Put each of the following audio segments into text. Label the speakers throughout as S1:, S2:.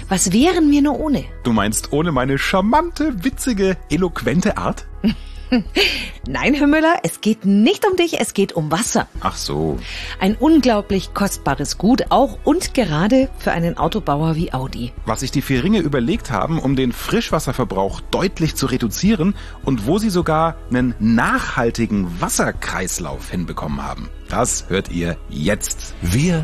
S1: Was wären wir nur ohne?
S2: Du meinst ohne meine charmante, witzige, eloquente Art?
S1: Nein, Herr Müller, es geht nicht um dich, es geht um Wasser.
S2: Ach so.
S1: Ein unglaublich kostbares Gut, auch und gerade für einen Autobauer wie Audi.
S2: Was sich die Vieringe überlegt haben, um den Frischwasserverbrauch deutlich zu reduzieren und wo sie sogar einen nachhaltigen Wasserkreislauf hinbekommen haben. Das hört ihr jetzt.
S3: Wir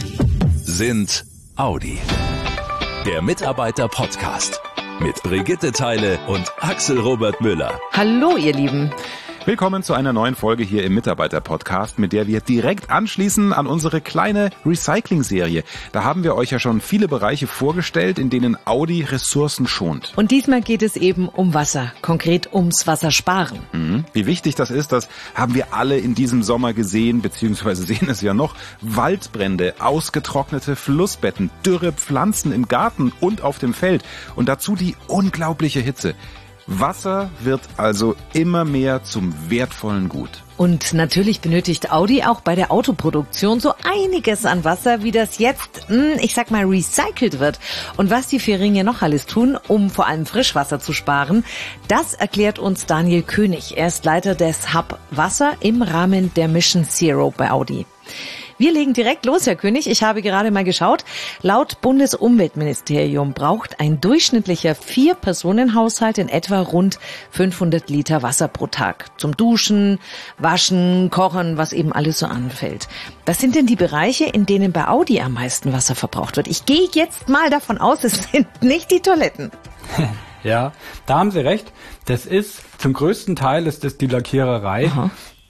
S3: sind Audi. Der Mitarbeiter-Podcast. Mit Brigitte Theile und Axel Robert Müller.
S1: Hallo, ihr Lieben.
S2: Willkommen zu einer neuen Folge hier im Mitarbeiter-Podcast, mit der wir direkt anschließen an unsere kleine Recycling-Serie. Da haben wir euch ja schon viele Bereiche vorgestellt, in denen Audi Ressourcen schont.
S1: Und diesmal geht es eben um Wasser, konkret ums Wassersparen.
S2: Wie wichtig das ist, das haben wir alle in diesem Sommer gesehen, beziehungsweise sehen es ja noch. Waldbrände, ausgetrocknete Flussbetten, dürre Pflanzen im Garten und auf dem Feld und dazu die unglaubliche Hitze. Wasser wird also immer mehr zum wertvollen Gut.
S1: Und natürlich benötigt Audi auch bei der Autoproduktion so einiges an Wasser, wie das jetzt, recycelt wird. Und was die Vieringe noch alles tun, um vor allem Frischwasser zu sparen, das erklärt uns Daniel König. Er ist Leiter des Hub Wasser im Rahmen der Mission Zero bei Audi. Wir legen direkt los, Herr König. Ich habe gerade mal geschaut. Laut Bundesumweltministerium braucht ein durchschnittlicher 4-Personen-Haushalt in etwa rund 500 Liter Wasser pro Tag. Zum Duschen, Waschen, Kochen, was eben alles so anfällt. Was sind denn die Bereiche, in denen bei Audi am meisten Wasser verbraucht wird? Ich gehe jetzt mal davon aus, es sind nicht die Toiletten.
S4: Ja, da haben Sie recht. Das ist, zum größten Teil ist das die Lackiererei. Aha.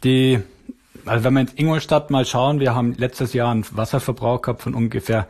S4: Also wenn wir in Ingolstadt mal schauen, wir haben letztes Jahr einen Wasserverbrauch gehabt von ungefähr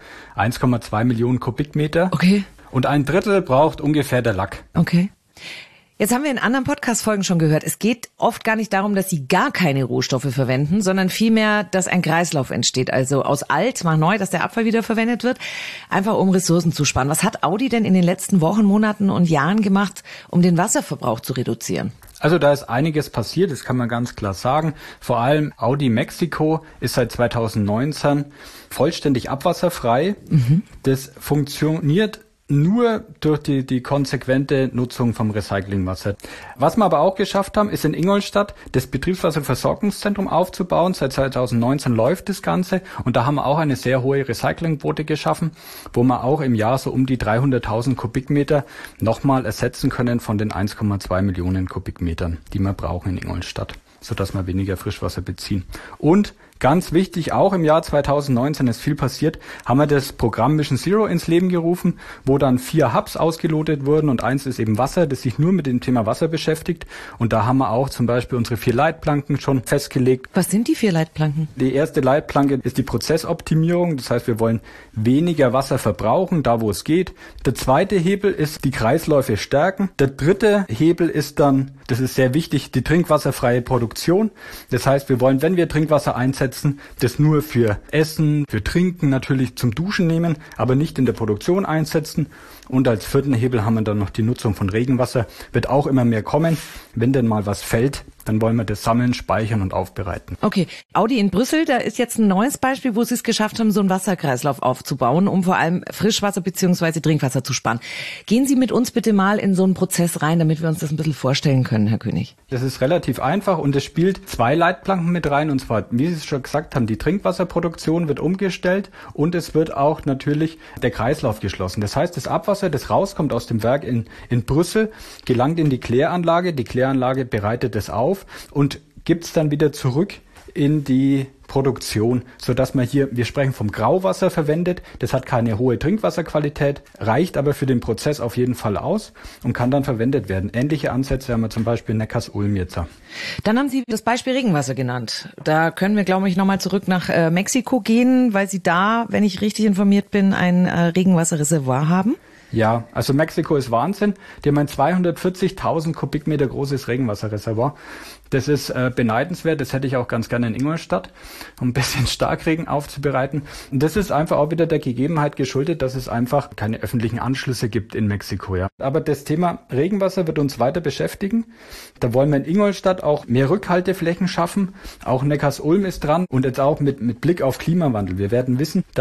S4: 1,2 Millionen Kubikmeter.
S1: Okay.
S4: Und ein Drittel braucht ungefähr der Lack.
S1: Okay. Jetzt haben wir in anderen Podcast-Folgen schon gehört, es geht oft gar nicht darum, dass sie gar keine Rohstoffe verwenden, sondern vielmehr, dass ein Kreislauf entsteht. Also aus alt mal neu, dass der Abfall wieder verwendet wird, einfach um Ressourcen zu sparen. Was hat Audi denn in den letzten Wochen, Monaten und Jahren gemacht, um den Wasserverbrauch zu reduzieren?
S4: Also da ist einiges passiert, das kann man ganz klar sagen. Vor allem Audi Mexiko ist seit 2019 vollständig abwasserfrei. Das funktioniert nur durch die konsequente Nutzung vom Recyclingwasser. Was wir aber auch geschafft haben, ist in Ingolstadt das Betriebswasserversorgungszentrum aufzubauen. Seit 2019 läuft das Ganze und da haben wir auch eine sehr hohe Recyclingquote geschaffen, wo wir auch im Jahr so um die 300.000 Kubikmeter nochmal ersetzen können von den 1,2 Millionen Kubikmetern, die wir brauchen in Ingolstadt, sodass wir weniger Frischwasser beziehen. Und ganz wichtig, auch im Jahr 2019 ist viel passiert, haben wir das Programm Mission Zero ins Leben gerufen, wo dann 4 Hubs ausgelotet wurden und eins ist eben Wasser, das sich nur mit dem Thema Wasser beschäftigt. Und da haben wir auch zum Beispiel unsere 4 Leitplanken schon festgelegt.
S1: Was sind die 4 Leitplanken?
S4: Die erste Leitplanke ist die Prozessoptimierung, das heißt, wir wollen weniger Wasser verbrauchen, da wo es geht. Der zweite Hebel ist die Kreisläufe stärken. Der dritte Hebel ist dann, das ist sehr wichtig, die trinkwasserfreie Produktion. Das heißt, wir wollen, wenn wir Trinkwasser einsetzen, das nur für Essen, für Trinken natürlich zum Duschen nehmen, aber nicht in der Produktion einsetzen. Und als vierten Hebel haben wir dann noch die Nutzung von Regenwasser. Wird auch immer mehr kommen. Wenn denn mal was fällt, dann wollen wir das sammeln, speichern und aufbereiten.
S1: Okay, Audi in Brüssel, da ist jetzt ein neues Beispiel, wo sie es geschafft haben, so einen Wasserkreislauf aufzubauen, um vor allem Frischwasser bzw. Trinkwasser zu sparen. Gehen Sie mit uns bitte mal in so einen Prozess rein, damit wir uns das ein bisschen vorstellen können, Herr König.
S4: Das ist relativ einfach und es spielt 2 Leitplanken mit rein. Und zwar, wie Sie es schon gesagt haben, die Trinkwasserproduktion wird umgestellt und es wird auch natürlich der Kreislauf geschlossen. Das heißt, das Abwasser, das rauskommt aus dem Werk in Brüssel, gelangt in die Kläranlage. Die Kläranlage bereitet es auf und gibt es dann wieder zurück in die Produktion, sodass man hier, wir sprechen vom Grauwasser verwendet, das hat keine hohe Trinkwasserqualität, reicht aber für den Prozess auf jeden Fall aus und kann dann verwendet werden. Ähnliche Ansätze haben wir zum Beispiel in Neckars-Ulm jetzt.
S1: Dann haben Sie das Beispiel Regenwasser genannt. Da können wir, glaube ich, nochmal zurück nach Mexiko gehen, weil Sie da, wenn ich richtig informiert bin, ein Regenwasserreservoir haben.
S4: Ja, also Mexiko ist Wahnsinn. Die haben ein 240.000 Kubikmeter großes Regenwasserreservoir. Das ist beneidenswert. Das hätte ich auch ganz gerne in Ingolstadt, um ein bisschen Starkregen aufzubereiten. Und das ist einfach auch wieder der Gegebenheit geschuldet, dass es einfach keine öffentlichen Anschlüsse gibt in Mexiko. Ja. Aber das Thema Regenwasser wird uns weiter beschäftigen. Da wollen wir in Ingolstadt auch mehr Rückhalteflächen schaffen. Auch Neckars-Ulm ist dran. Und jetzt auch mit Blick auf Klimawandel. Wir werden wissen, dass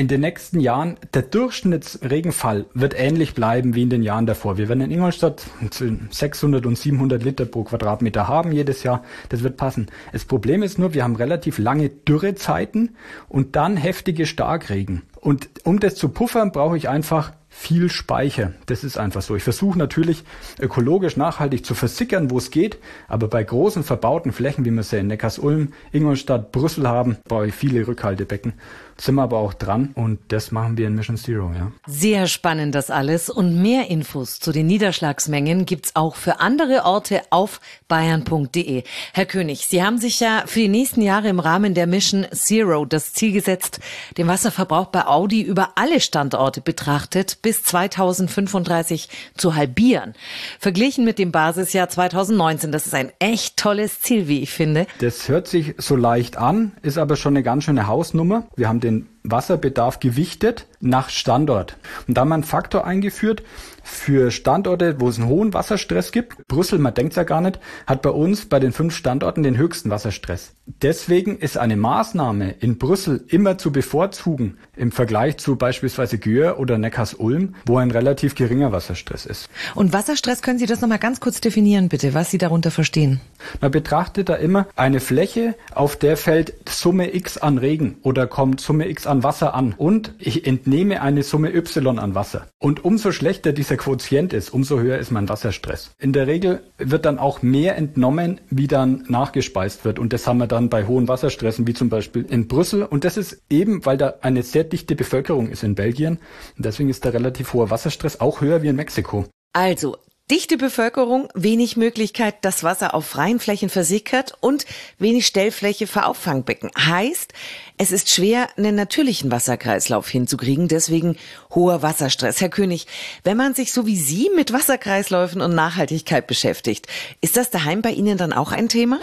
S4: in den nächsten Jahren, der Durchschnittsregenfall wird ähnlich bleiben wie in den Jahren davor. Wir werden in Ingolstadt 600 und 700 Liter pro Quadratmeter haben jedes Jahr. Das wird passen. Das Problem ist nur, wir haben relativ lange Dürrezeiten und dann heftige Starkregen. Und um das zu puffern, brauche ich einfach viel Speicher. Das ist einfach so. Ich versuche natürlich ökologisch nachhaltig zu versickern, wo es geht, aber bei großen verbauten Flächen, wie wir sie in Neckarsulm, Ingolstadt, Brüssel haben, brauche ich viele Rückhaltebecken. Sind wir aber auch dran und das machen wir in Mission Zero, ja.
S1: Sehr spannend das alles und mehr Infos zu den Niederschlagsmengen gibt's auch für andere Orte auf bayern.de. Herr König, Sie haben sich ja für die nächsten Jahre im Rahmen der Mission Zero das Ziel gesetzt, den Wasserverbrauch bei Audi über alle Standorte betrachtet bis 2035 zu halbieren. Verglichen mit dem Basisjahr 2019, das ist ein echt tolles Ziel, wie ich finde.
S4: Das hört sich so leicht an, ist aber schon eine ganz schöne Hausnummer. Wir haben den Wasserbedarf gewichtet nach Standort. Und da haben wir einen Faktor eingeführt für Standorte, wo es einen hohen Wasserstress gibt. Brüssel, man denkt ja gar nicht, hat bei uns bei den 5 Standorten den höchsten Wasserstress. Deswegen ist eine Maßnahme in Brüssel immer zu bevorzugen im Vergleich zu beispielsweise Györ oder Neckarsulm, wo ein relativ geringer Wasserstress ist.
S1: Und Wasserstress, können Sie das nochmal ganz kurz definieren, bitte, was Sie darunter verstehen?
S4: Man betrachtet da immer eine Fläche, auf der fällt Summe X an Regen oder kommt Summe X an Wasser an und ich entnehme eine Summe Y an Wasser. Und umso schlechter dieser Quotient ist, umso höher ist mein Wasserstress. In der Regel wird dann auch mehr entnommen, wie dann nachgespeist wird. Und das haben wir dann bei hohen Wasserstressen, wie zum Beispiel in Brüssel. Und das ist eben, weil da eine sehr dichte Bevölkerung ist in Belgien. Und deswegen ist der relativ hoher Wasserstress auch höher wie in Mexiko.
S1: Also, dichte Bevölkerung, wenig Möglichkeit, dass Wasser auf freien Flächen versickert und wenig Stellfläche für Auffangbecken. Heißt, es ist schwer, einen natürlichen Wasserkreislauf hinzukriegen, deswegen hoher Wasserstress. Herr König, wenn man sich so wie Sie mit Wasserkreisläufen und Nachhaltigkeit beschäftigt, ist das daheim bei Ihnen dann auch ein Thema?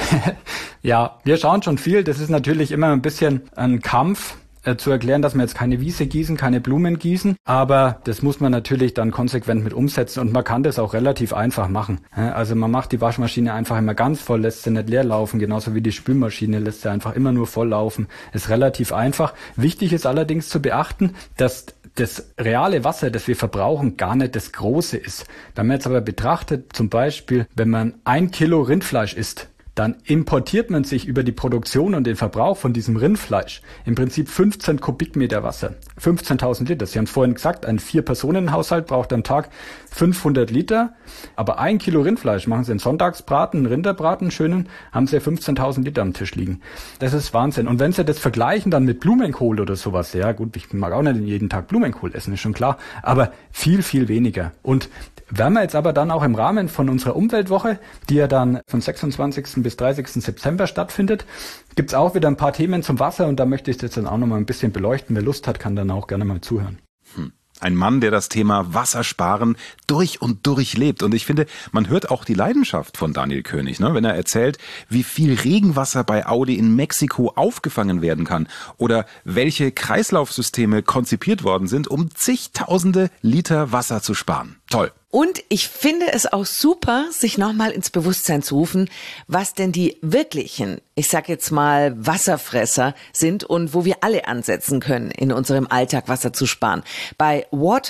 S4: Ja, wir schauen schon viel. Das ist natürlich immer ein bisschen ein Kampf, zu erklären, dass wir jetzt keine Wiese gießen, keine Blumen gießen, aber das muss man natürlich dann konsequent mit umsetzen und man kann das auch relativ einfach machen. Also man macht die Waschmaschine einfach immer ganz voll, lässt sie nicht leer laufen, genauso wie die Spülmaschine lässt sie einfach immer nur voll laufen. Ist relativ einfach. Wichtig ist allerdings zu beachten, dass das reale Wasser, das wir verbrauchen, gar nicht das große ist. Wenn man jetzt aber betrachtet, zum Beispiel, wenn man 1 Kilo Rindfleisch isst, dann importiert man sich über die Produktion und den Verbrauch von diesem Rindfleisch im Prinzip 15 Kubikmeter Wasser. 15.000 Liter. Sie haben es vorhin gesagt, ein 4-Personen-Haushalt braucht am Tag 500 Liter. Aber 1 Kilo Rindfleisch, machen Sie einen Sonntagsbraten, einen Rinderbraten, schönen, haben Sie 15.000 Liter am Tisch liegen. Das ist Wahnsinn. Und wenn Sie das vergleichen dann mit Blumenkohl oder sowas, ja gut, ich mag auch nicht jeden Tag Blumenkohl essen, ist schon klar, aber viel, viel weniger. Und werden wir jetzt aber dann auch im Rahmen von unserer Umweltwoche, die ja dann vom 26. bis 30. September stattfindet, gibt's auch wieder ein paar Themen zum Wasser und da möchte ich jetzt dann auch noch mal ein bisschen beleuchten. Wer Lust hat, kann dann auch gerne mal zuhören.
S2: Ein Mann, der das Thema Wassersparen durch und durch lebt. Und ich finde, man hört auch die Leidenschaft von Daniel König, ne? Wenn er erzählt, wie viel Regenwasser bei Audi in Mexiko aufgefangen werden kann oder welche Kreislaufsysteme konzipiert worden sind, um zigtausende Liter Wasser zu sparen. Toll.
S1: Und ich finde es auch super, sich nochmal ins Bewusstsein zu rufen, was denn die wirklichen, ich sag jetzt mal, Wasserfresser sind und wo wir alle ansetzen können, in unserem Alltag Wasser zu sparen. Bei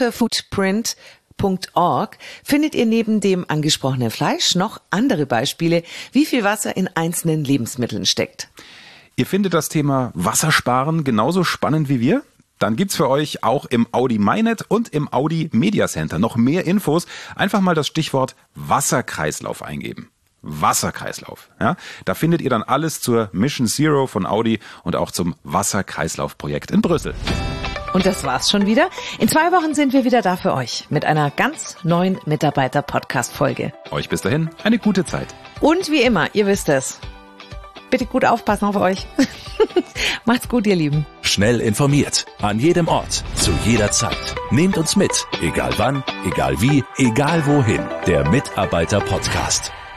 S1: waterfootprint.org findet ihr neben dem angesprochenen Fleisch noch andere Beispiele, wie viel Wasser in einzelnen Lebensmitteln steckt.
S2: Ihr findet das Thema Wassersparen genauso spannend wie wir? Dann gibt's für euch auch im Audi MyNet und im Audi Media Center noch mehr Infos. Einfach mal das Stichwort Wasserkreislauf eingeben. Wasserkreislauf. Ja? Da findet ihr dann alles zur Mission Zero von Audi und auch zum Wasserkreislaufprojekt in Brüssel.
S1: Und das war's schon wieder. In 2 Wochen sind wir wieder da für euch mit einer ganz neuen Mitarbeiter-Podcast-Folge.
S2: Euch bis dahin eine gute Zeit.
S1: Und wie immer, ihr wisst es. Bitte gut aufpassen auf euch. Macht's gut, ihr Lieben.
S3: Schnell informiert. An jedem Ort. Zu jeder Zeit. Nehmt uns mit. Egal wann, egal wie, egal wohin. Der Mitarbeiter-Podcast.